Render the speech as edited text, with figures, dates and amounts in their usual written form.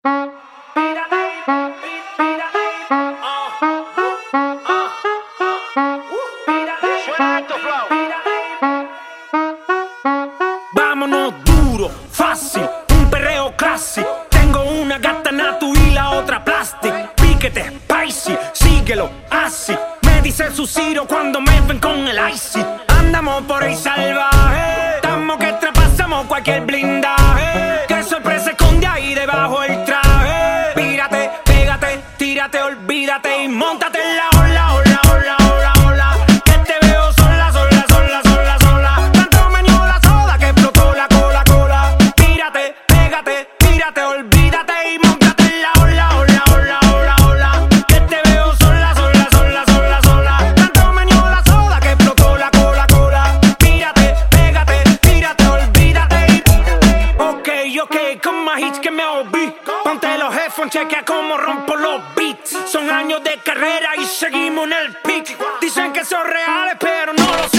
Vámonos duro, fácil, un perreo classic. Tengo una gata natu y la otra plastic. Piquete, spicy, síguelo, así. Me dice su Ciro cuando me ven con el icy. Andamos por ahí salvaje, estamos que traspasamos cualquier blindaje. Qué sorpresa esconde ahí debajo el traje. Pírate, pégate, tírate, olvídate y móntate en la ola, ola, ola, ola, ola. Que te veo sola, sola, sola, sola, sola. Tanto me dio la soda que explotó la cola, cola. Pírate, pégate, tírate, olvídate y móntate en la ola, ola, ola, ola, ola. Que te veo sola, sola, sola, sola, sola. Tanto me dio la soda que explotó la cola, cola. Pírate, pégate, tírate, olvídate y... Ok, con más hits que me olví. Ponte los headphones, chequea cómo rompo los beats. Son años de carrera y seguimos en el peak. Dicen que son reales, pero no lo son.